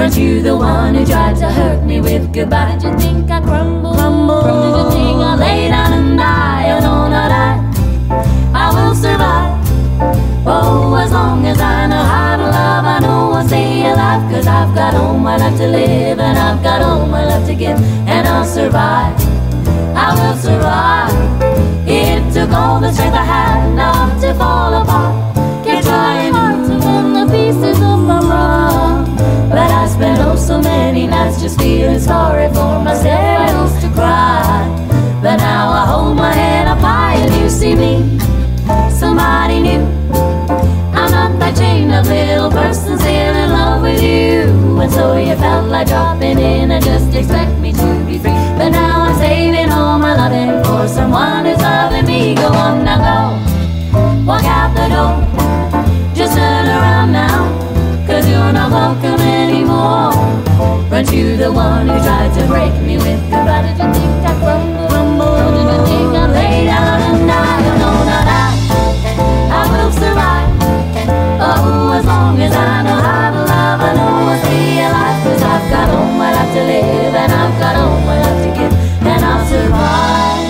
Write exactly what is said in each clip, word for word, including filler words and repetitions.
Weren't you the one who tried to hurt me with goodbye? Did you think I crumbled? Crumbled? Did you think I lay down and die? Oh no, not I. I will survive. Oh, as long as I know how to love, I know I'll stay alive. Cause I've got all my life to live, and I've got all my love to give, and I'll survive. I will survive. It took all the strength I had not to fall apart. Kept trying hard to mend the pieces of my heart, but I spent oh so many nights just feeling sorry for myself. I used to cry, but now I hold my head up high and you see me, somebody new. I'm not that chained up little person still in love with you. And so you felt like dropping in and just expect me to be free. But now I'm saving all my loving for someone who's loving me. Go on now, go, walk out the door. Just turn around now, cause you're not welcome anymore. Weren't you the one who tried to break me with goodbye? Did you think I crumbled? Crumbled? Did you think I lay down and die? Oh no, not I. I will survive. Oh, as long as I know how to love, I know I'll stay alive. Cause I've got all my life to live, and I've got all my life to give, and I'll survive.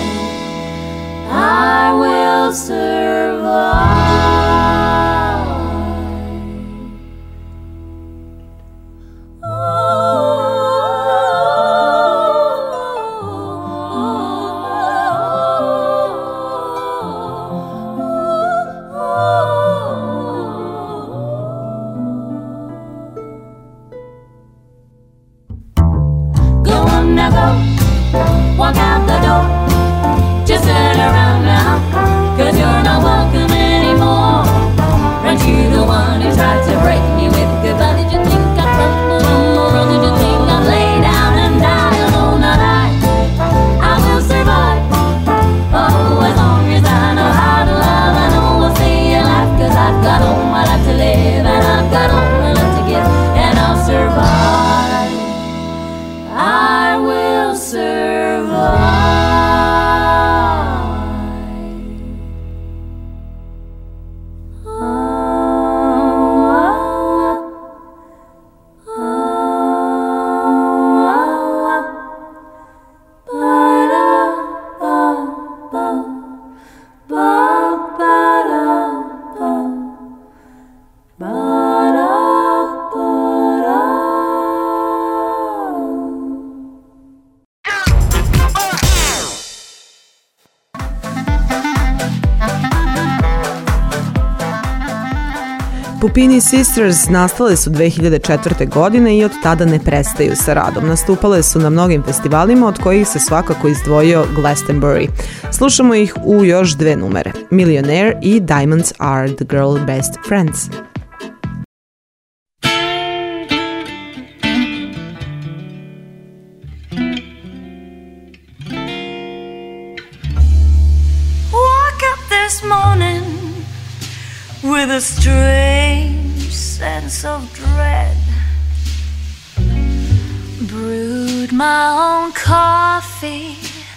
I will survive. Walk out the door, just turn around now, cause you're not welcome anymore. Aren't you the one who tried to break me with goodbye? Did you think I crumbled? Or did you think I'd lay down and die? Oh no, not I. I will survive. Oh, as long as I know how to love, I know I'll stay alive. Cause I've got all my life to live, and I've got all my life to give, and I'll survive. I will survive. Pupini Sisters nastale su dve hiljade četvrte. godine i od tada ne prestaju sa radom. Nastupale su na mnogim festivalima, od kojih se svakako izdvojio Glastonbury. Slušamo ih u još dve numere, Millionaire i Diamonds Are the Girl Best Friends. Woke up this morning with a strange sense of dread. Brewed my own coffee,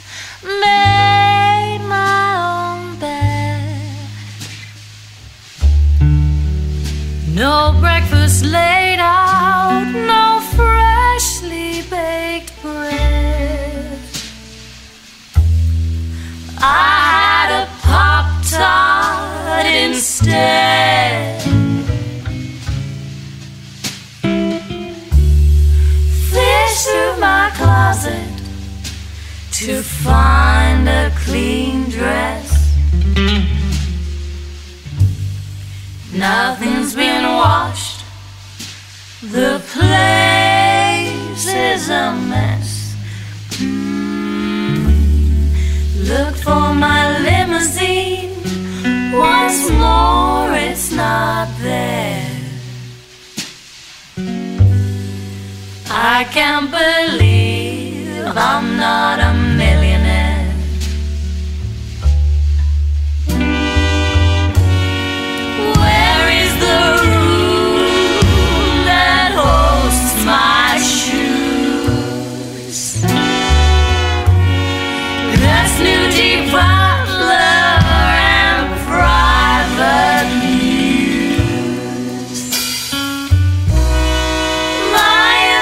made my own bed. No breakfast laid out, no freshly baked bread. I had a Pop-Tart instead. Fished through my closet to find a clean dress. Nothing's been washed, the place is a mess. Mm. Look for my limousine, once more it's not there. I can't believe I'm not a millionaire. Where is the room that hosts my shoes? That's Snooty Butler and private news. My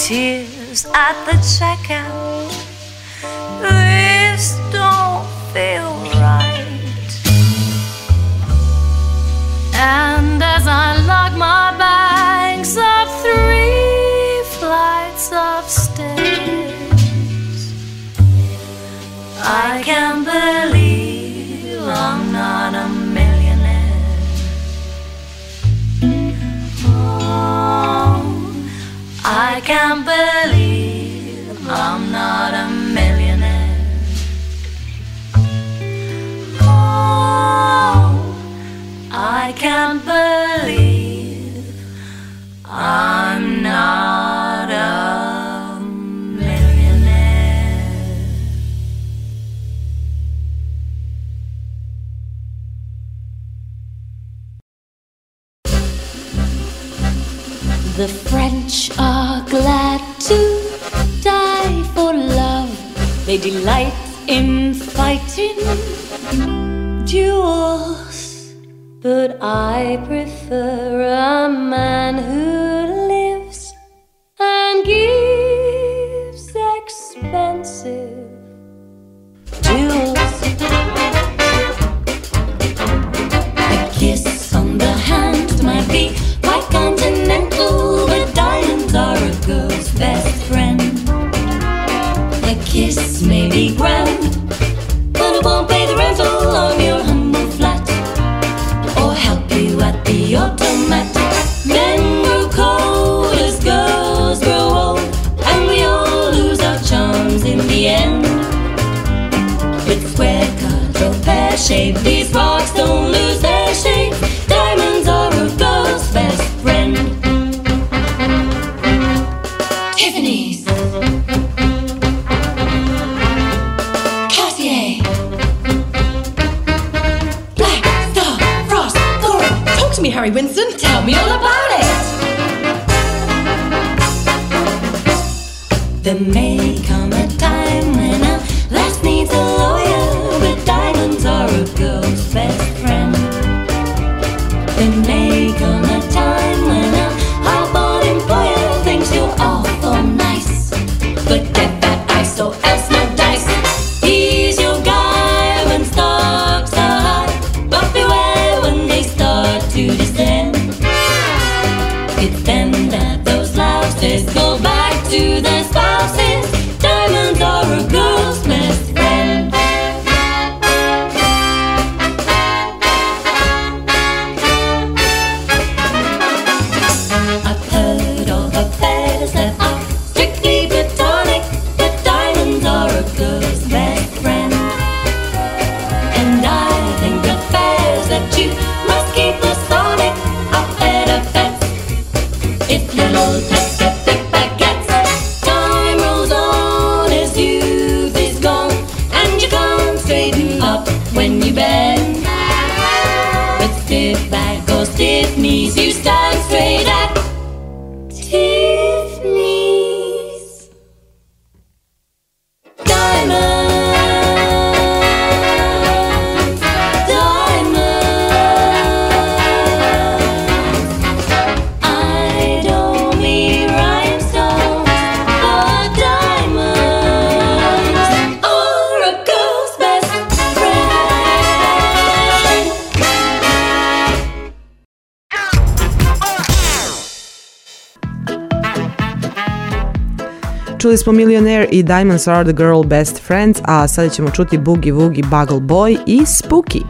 tears at the checkout. This don't feel right. And as I lock my bags up three flights of stairs, I can't believe I'm not a millionaire. Oh, I can't believe I'm not a millionaire. Oh, I can't believe I'm not a millionaire. The French are glad to die for love. They delight in fighting duels. But I prefer a man who lives and gives expensive duels. A kiss on the hand might be quite continental, but diamonds are a girl's best friend. A kiss may be grand, but it won't pay the rental of your humble flat, or help you at the automat. Men grow cold as girls grow old, and we all lose our charms in the end. But square cut or pear shaped, these rocks don't lose their shape. Diamonds are a girl's best friend. Tiffany's, Cartier, Black Star, Frost, Laura. Talk to me, Harry Winston. Tell me all about it. There may come a time when a lass needs a lawyer, but diamonds are a girl's best friend. There may come a time when a hard-born employer thinks you're awful nice, but get that ice or else no dice. He's your guy when stocks are high, but beware when they start to descend. It's then that those louses go back to their spouses. Diamonds are a girl's best friend. I've heard of affairs that are strictly platonic, but diamonds are a girl's best friend. And I think affairs that you must keep platonic are better bets. If little text get thick baguettes, time rolls on as youth is gone, and you can't straighten up when you bend. But stiff back or stiff knees, you stand straight at Tiffany's. Diamonds, diamonds. I don't mean rhinestones, but diamonds are a girl's best friend. Čuli smo Millionaire i Diamonds Are the Girl Best Friends, a sada ćemo čuti Boogie Woogie, Bugle Boy i Spooky.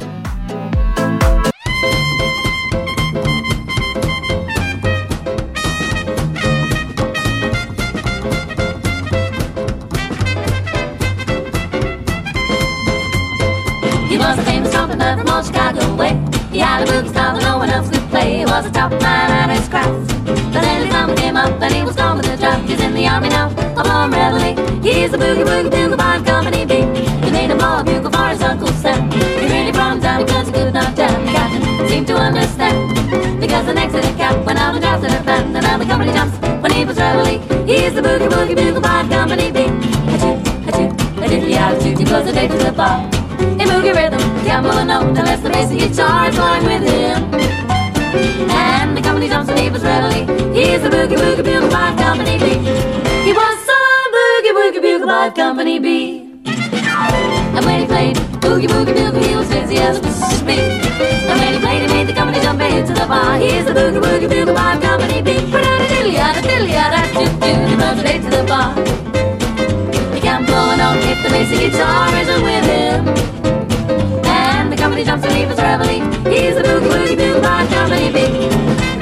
He was a famous trumpeter from old Chicago way. He had a boogie style that no one else could play. He was a top man at his craft, but then his mama came up and he was gone with the draft. He's in the army now, a blonde reveille. He's a boogie woogie bugle by Company B. He made a blow a bugle for his Uncle Sam. He really brought him down because he could not tell. The captain seemed to understand, because the next in cap went out and drafted a band. And now the company jumps when he was reveille. He's the boogie woogie bugle by Company B. Achoo, achoo, a diddly attitude. He goes a day to the bar. In boogie rhythm, can't move a note unless the bass and guitar is flying with him. And the company jumps when he was reveille. He's the boogie woogie bugle by Company B. a date to the bar. He can't blow a note if the basic guitar isn't with him. And the company jumps and leaves reveille. He's a boogie woogie bugle by company B.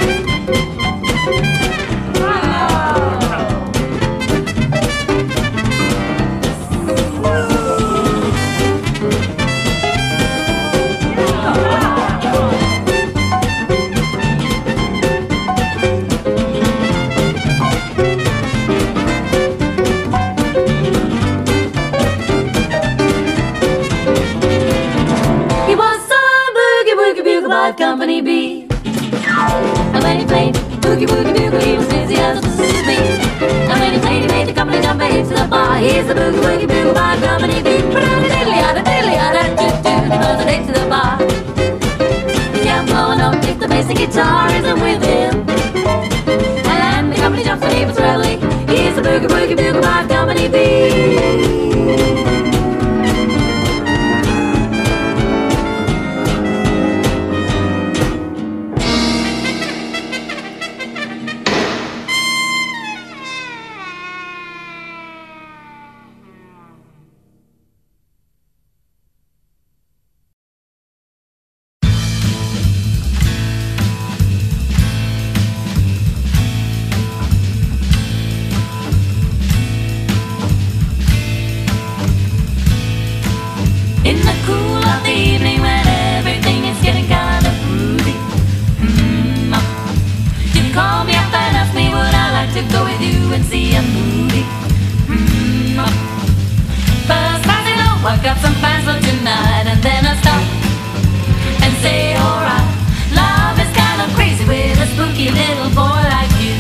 Company B. And when he played boogie woogie bugle, he was busy as a me. And when he played, he made the company jump and hit to the bar. He's the boogie woogie bugle by Company B. Diddly-yada, diddly-yada, do-do, he was a date to the bar. He can't blow a note if the basic guitar isn't with him. And the company jumps and he was reveille. He's the boogie woogie bugle by Company B. In the cool of the evening when everything is getting kind of groovy, mm-hmm. You call me up and ask me would I like to go with you and see a movie, mm-hmm. First I say no, I've got some plans for tonight. And then I stop and say alright. Love is kind of crazy with a spooky little boy like you.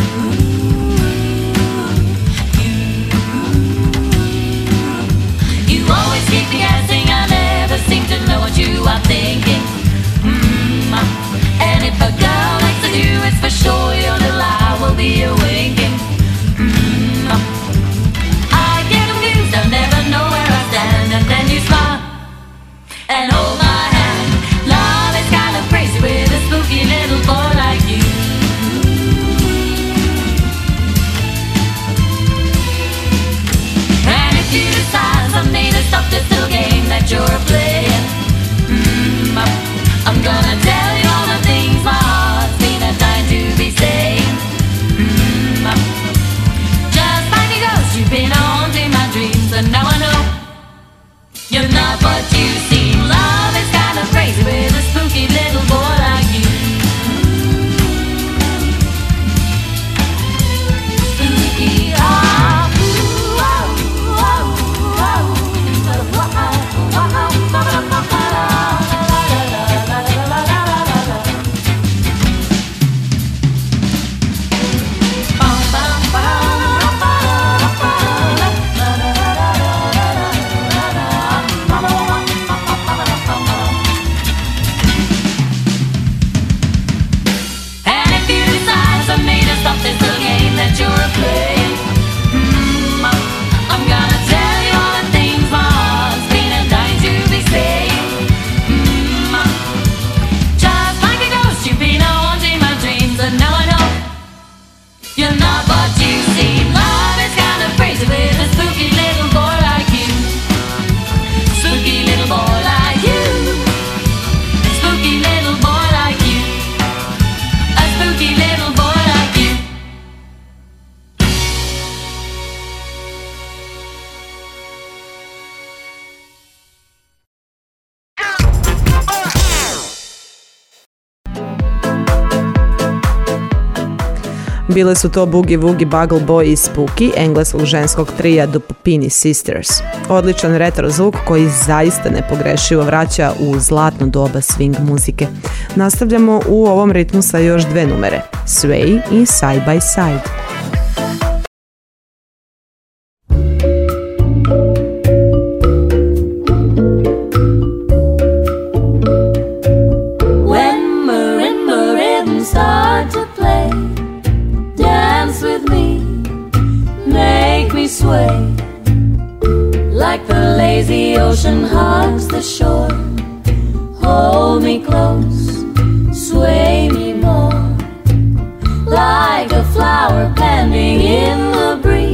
You always keep me guessing, I never seem to know what you are thinking, mm-hmm. And if a girl likes to do, it's for sure your little eye will be a winking, mm-hmm. I get confused, I never know where I stand. And then you smile and hold my hand. Love is kind of crazy with a spooky little boy like you. And if you decide someday to stop this little game that you're playing, mm, I'm gonna tell you all the things my heart's been a dying to be saying, mm, just like a ghost, you've been haunting my dreams. And now I know you're not what you seem. Love is kind of crazy with a spooky little boy like you. Spooky, ah, ooh, oh, oh, oh. And if you decide someday to stop this little game that you're playing, mm, I'm gonna tell you all the things my heart's been a dying to be saying, mm, just like a ghost, you've been haunting my dreams. And now I know you're not what you seem. Love is kind of crazy with a spooky little boy like you. Spooky little boy like you. Spooky little boy like you. A spooky little boy like you. Bile su to Boogie Woogie Bugle Boy i Spooky engleskog ženskog trija The Puppini Sisters. Odličan retro zvuk koji zaista nepogrešivo vraća u zlatno doba swing muzike. Nastavljamo u ovom ritmu sa još dve numere, Sway i Side by Side. When marimba rhythms start to play, dance with me, make me sway, like the lazy ocean hugs the shore. Hold me close, sway me more, like a flower bending in the breeze.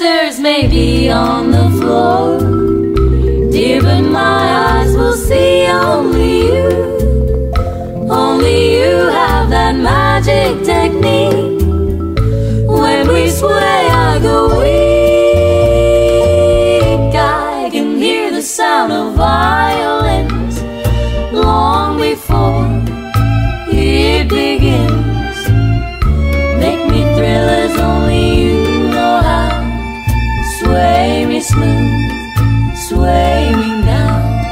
dancers may be on the floor, dear, but my eyes will see only you. Only you have that magic technique. When we sway, I go weak. I can hear the sound of violins long before it begins. Make me thrill as only you know how. Sway me smooth, sway me now.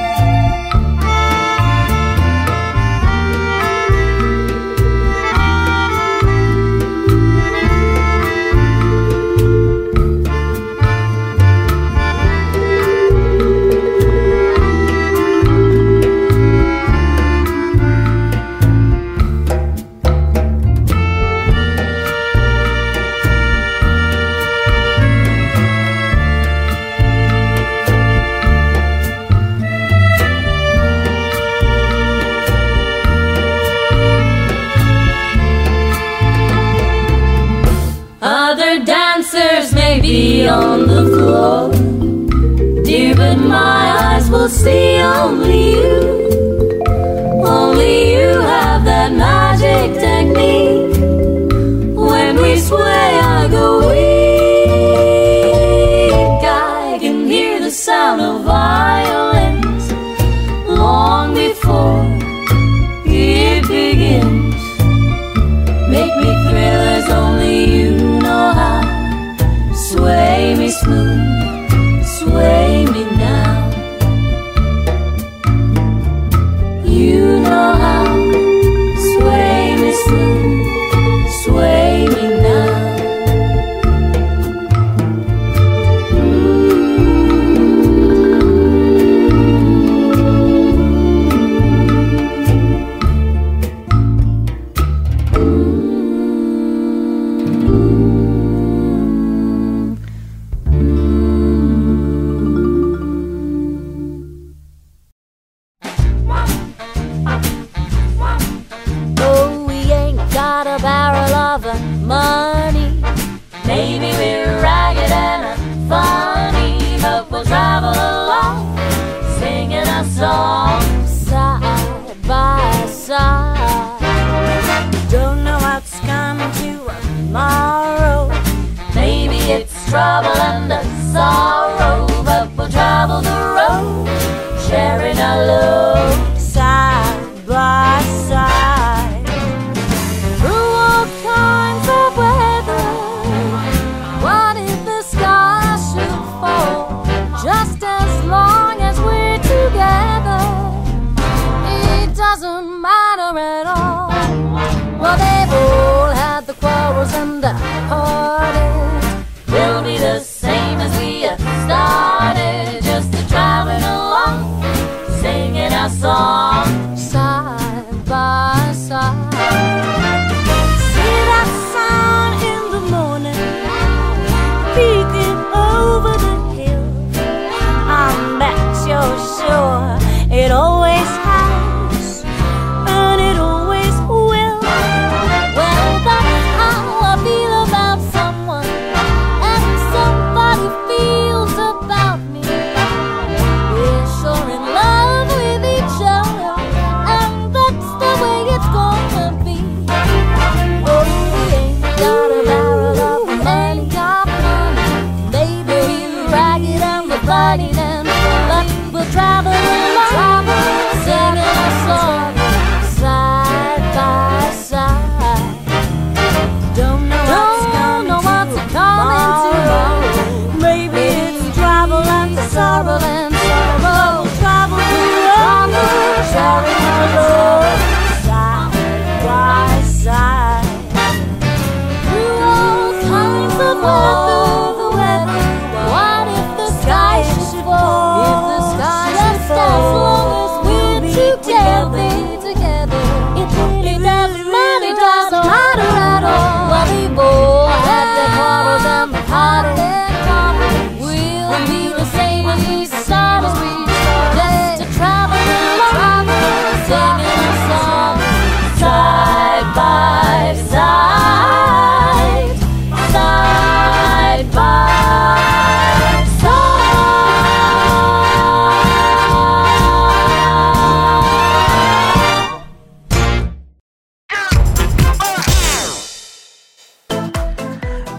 Be on the floor, dear, but my eyes will see only you. Only you have that magic technique. When we sway, I go weak. I can hear the sound of violins long before it begins. Make me thrill as only you know how. Sway me smooth, sway me now. You know how. Sway me smooth, sway me now. Trouble and a sorrow, but we'll travel the road, sharing our love side by side. Through all kinds of weather, what if the sky should fall? Just as long as we're together, it doesn't matter at all. Well, they've all had the quarrels and the heartaches. We'll be the same as we started, just a traveling along, singing our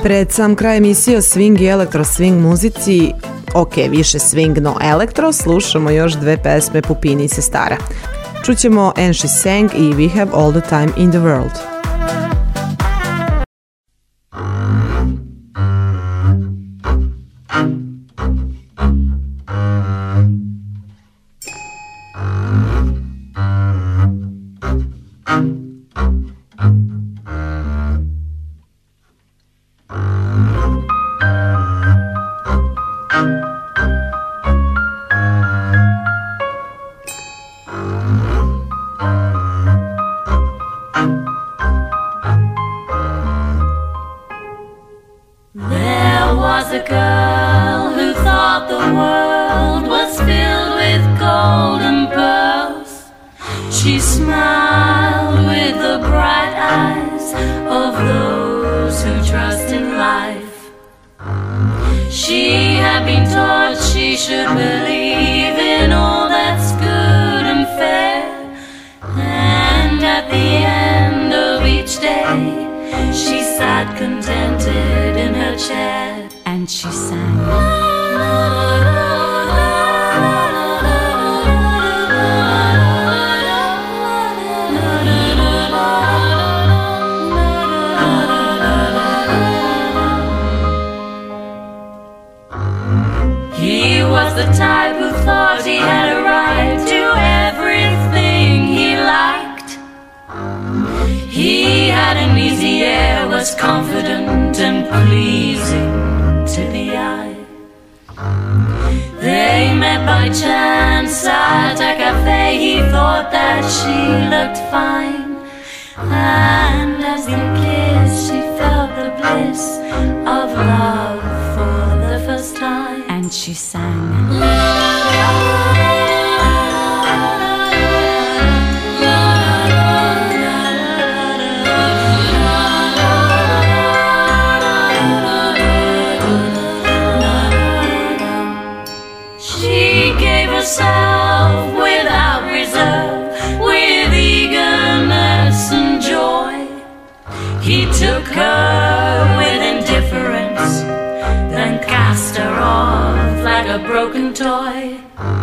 Pred sam kraj emisije o swing i elektro swing muzici, ok, više swing no elektro, slušamo još dve pesme Pupini i sestara. Čućemo And She Sang i We Have All the Time in the World. Confident and pleasing to the eye. They met by chance at a cafe. He thought that she looked fine, and as they kissed, she felt the bliss of love for the first time. And she sang, la, la, la. Herself without reserve, with eagerness and joy. He took her with indifference, then cast her off like a broken toy.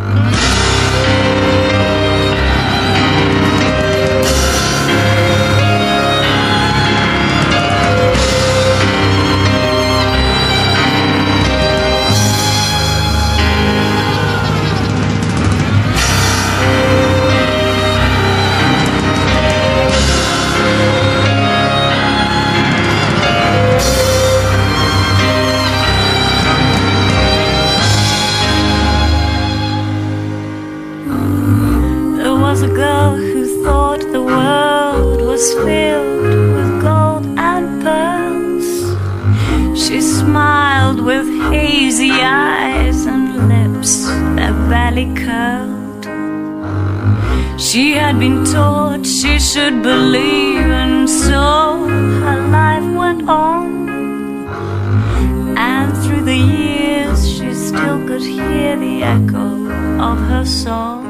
Filled with gold and pearls. She smiled with hazy eyes and lips that barely curled. She had been taught she should believe, and so her life went on. And through the years she still could hear the echo of her song.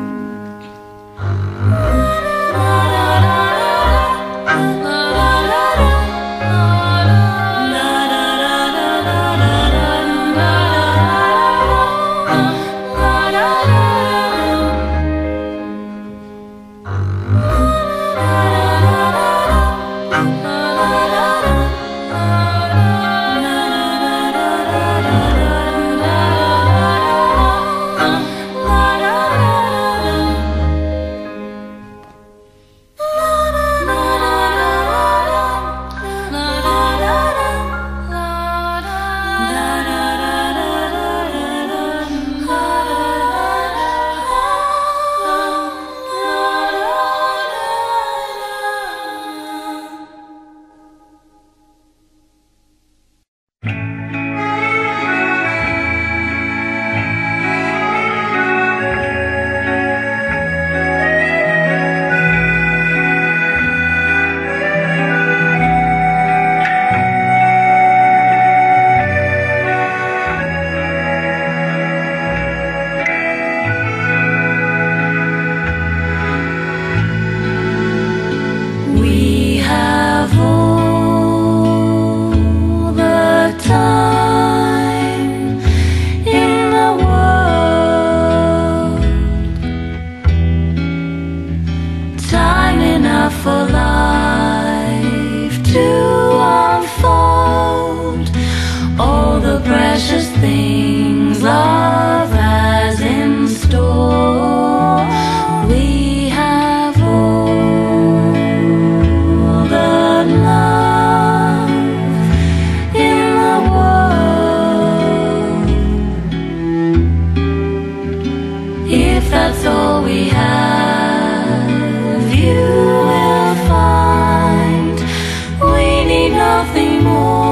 La all the precious things love has in store. We have all the love in the world. If that's all we have, you will find we need nothing more.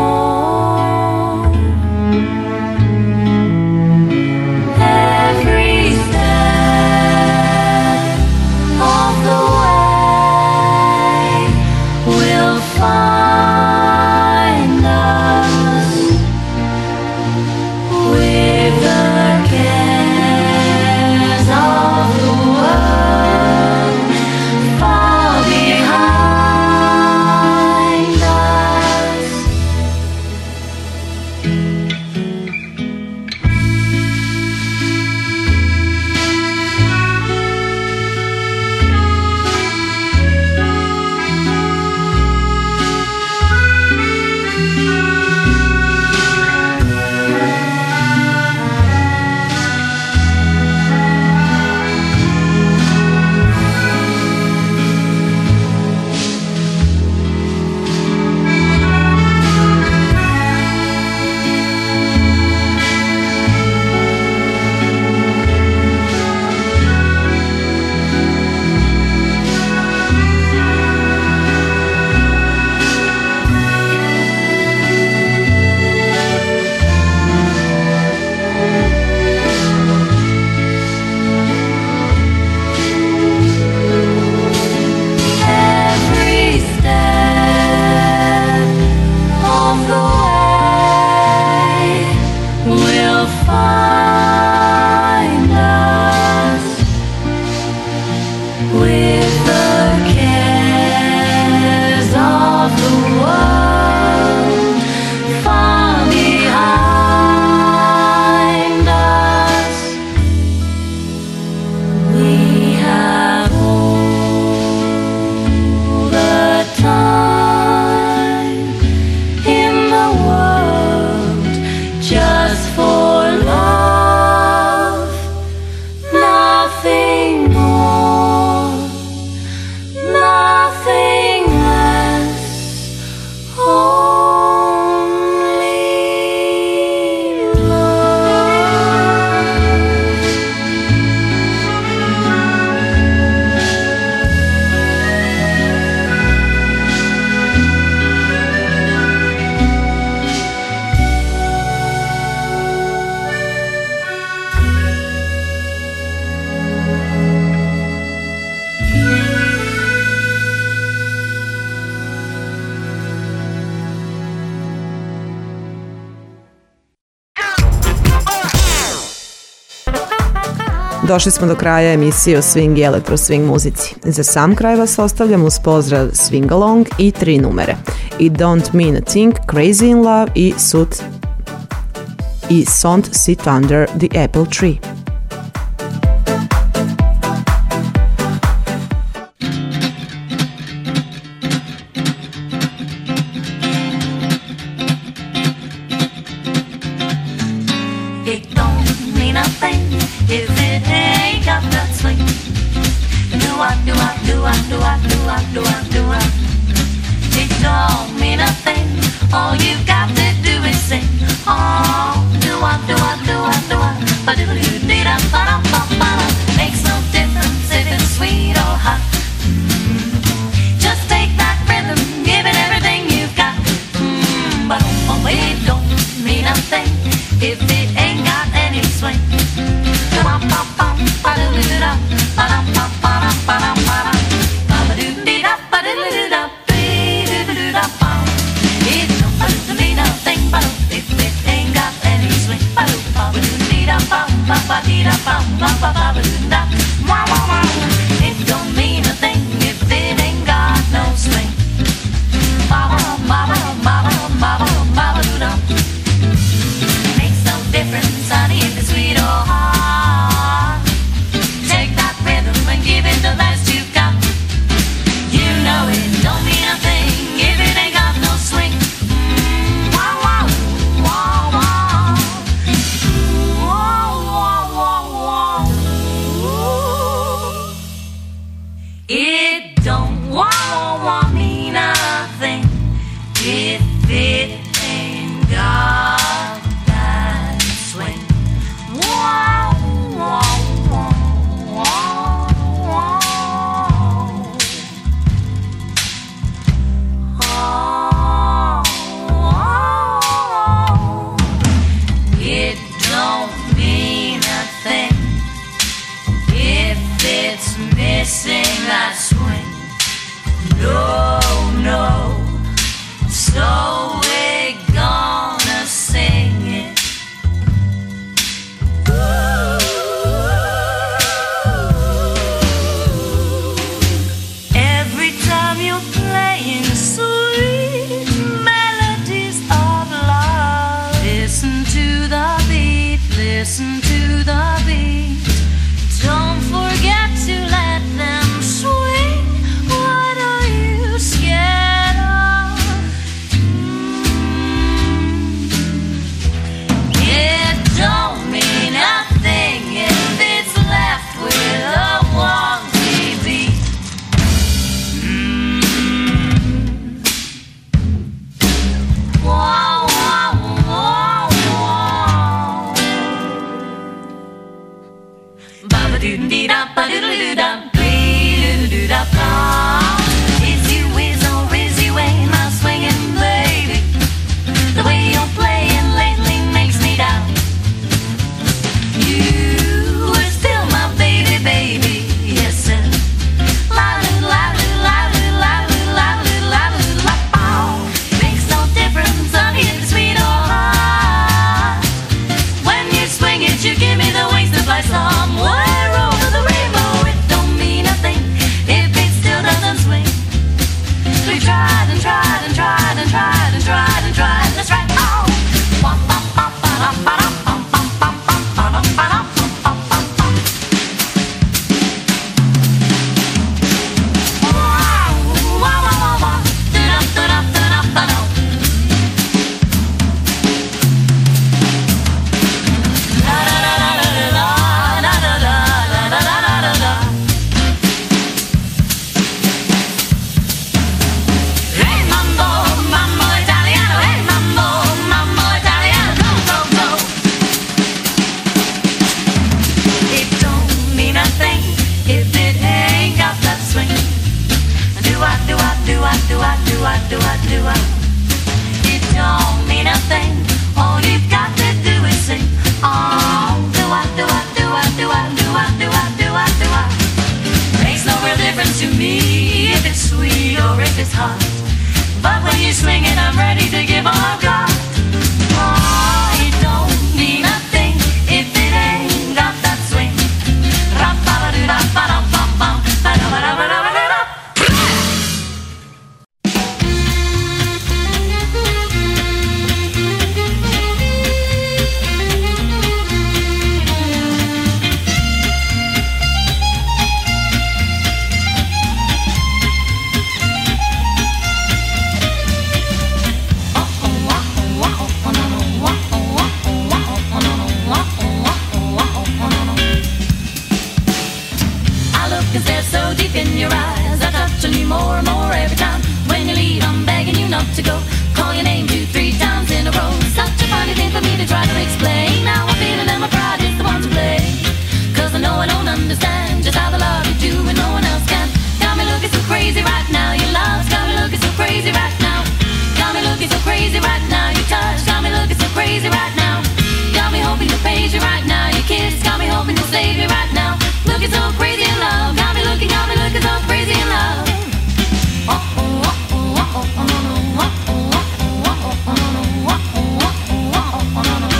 Došli smo do kraja emisije o swing i elektro swing muzici. Za sam kraj vas ostavljam uz pozdrav Swing Along i tri numere. I Don't Mean a Thing, Crazy in Love i Sut i Sont Sit Under the Apple Tree. Wow, wow, wow. listen to the beat. Don't forget to let them swing. What are you scared of? Mm. It don't mean nothing if it's left with a wonky beat. Mm. Wow, wow, wow, wow. Ba-ba-doo-dee-da-ba-doodle-doo-da, dee-doo-doo-da-ba. Is you whiz or is you ain't my swinging baby? The way you're playing lately makes me doubt. You are still my baby, baby, yes sir. La-la-la-la-la-la-la-la-la-la-la-la. Makes no difference, honey, if it's sweet or hot. When you swing it, you give me the wings to fly somewhere over the rainbow. It don't mean a thing if it still doesn't swing. We tried and tried and tried and tried and tried and tried. That's right. Oh. Hey mambo, mambo Italiano, hey mambo, mambo Italiano, go, go, go. It don't mean a thing if it ain't got that swing. Do I, do I, do I, do I, do I, do I, do I. It don't mean a thing, all you've got to do is sing. Oh, do I, do I, do I, do I, do I, do I, do I, do I. Makes no real difference to me if it's sweet or if it's hot. But when you swing it, I'm ready to give all I've got. Oh, it don't mean a thing if it ain't got that swing. Ra-ba-ba-doo-da-ba-dum-bum-bum, ba-da-ba-da-ba-da-ba-da-da. I look and stare so deep in your eyes, I touch on you more and more every time. When you leave, I'm begging you not to go. Call your name two, three times in a row. Such a funny thing for me to try to explain. Now I'm feeling that my pride is the one to blame. Cause I know I don't understand just how the love you do and no one else can. Got me looking so crazy right now. Your love's got me looking so crazy right now. Got me looking so crazy right now. Your touch got me looking so crazy right now. Got me hoping to page you right now. Your kiss got me hoping to save you right now. Looking so crazy in love. Got me looking, got me looking so crazy in love. Oh, oh, oh, oh, oh, oh, oh, no, no. Oh, oh, oh, oh, oh, oh, no, no. Oh, oh, oh, oh, oh, oh, no, no.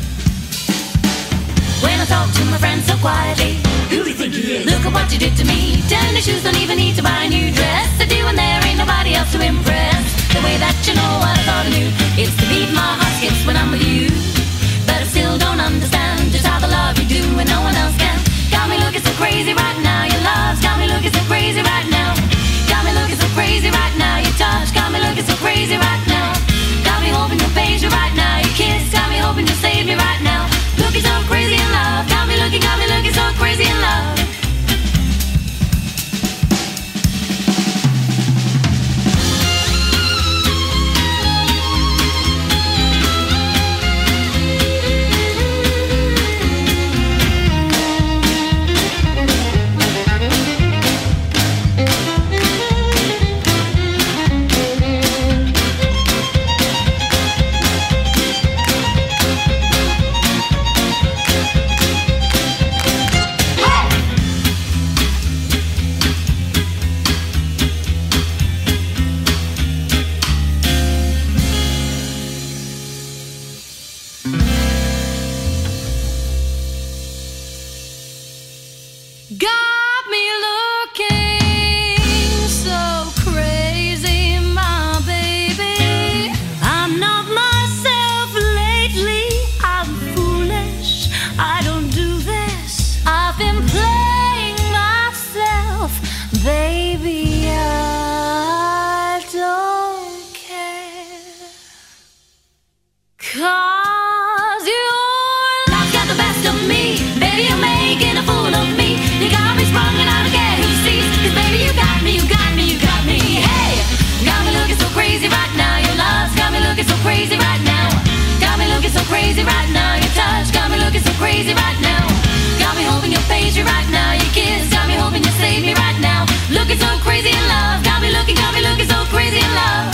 When I talk to my friends so quietly, who do you think he is? Look at what you did to me. Tennis shoes don't even need to buy a new dress. I do when there ain't nobody else to impress. The way that you know what I thought I knew. It's the beat my heart skips when I'm with you. But I still don't understand just how the love you do and no one else can. Got me looking so crazy right now. Your love's got me looking so crazy right now. Got me looking so crazy right now. Your touch got me looking so crazy right now. Got me hoping to page you right now. Your kiss got me hoping to save me right now. Looking so crazy in love. Got me looking, got me looking so crazy in love. page right now. Your kiss got me hoping you save me right now. Looking so crazy in love, got me looking, got me looking so crazy in love.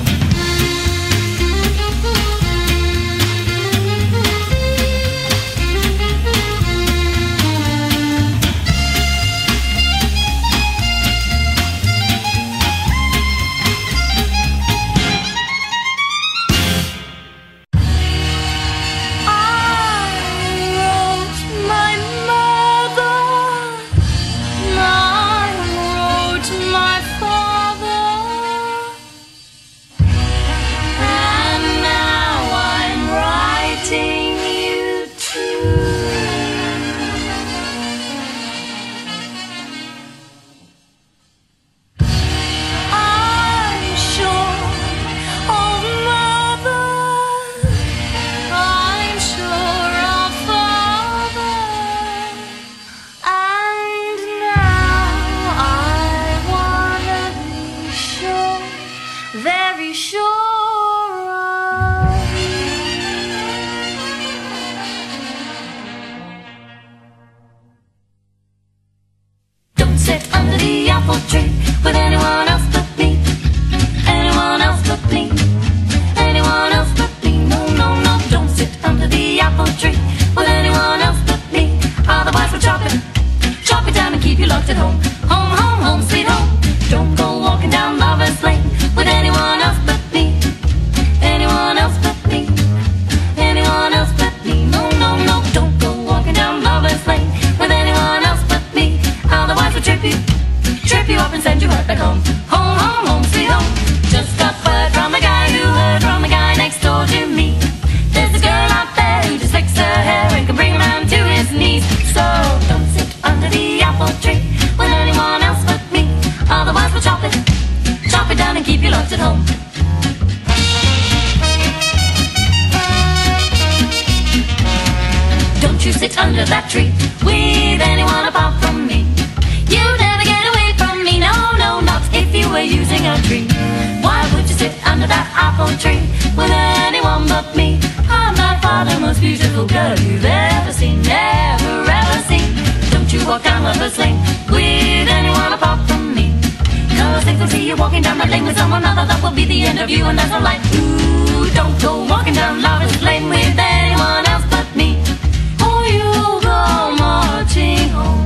Very sure of. Don't sit under the apple tree with anyone else but me. Anyone else but me. Anyone else but me. No, no, no. Don't sit under the apple tree with anyone else but me. Otherwise we'll chop it, chop it down and keep you locked at home. Home, home, home, sweet home. Don't go walking down Lover's Lane with anyone else but me. Anyone else but me. Anyone else but me. No, no, no. Don't go walking down Lover's Lane with anyone else but me. Otherwise we'll trip you, trip you up and send you right back home. Home, home, home, sweet home. Just got word from the guy who heard from the guy next door to me. There's a girl out there who just flicks her hair and can bring him down to his knees. So don't sit under the apple tree with anyone else but me. Otherwise we'll chop it, chop it down and keep you locked at home. Don't you sit under that tree with anyone apart from me. You'd never get away from me, no, no, not if you were using a tree. Why would you sit under that apple tree with anyone but me? I'm by far the most beautiful girl you've ever seen, never ever seen. Don't you walk down Lover's Lane with anyone apart from me. Cause if I see you walking down that lane with someone other, that will be the end of you, and that's not like. Ooh, don't go walking down Lover's Lane with anyone else but me. Oh, you go marching home.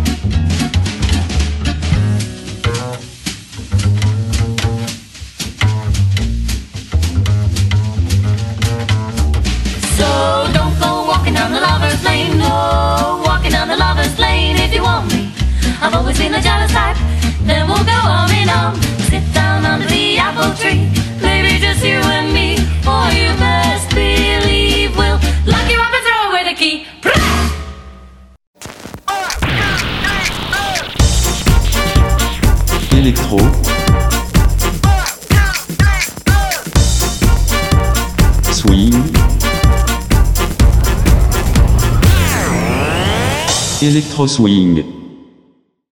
So don't go walking down the Lover's Lane, no, walking down the Lover's Lane if you want me. I've always been the jealous type. Then we'll go arm in arm, sit down under the apple tree, maybe just you and me. Or you best believe we'll lock you up and throw away the key. Électro. Swing. Electro swing.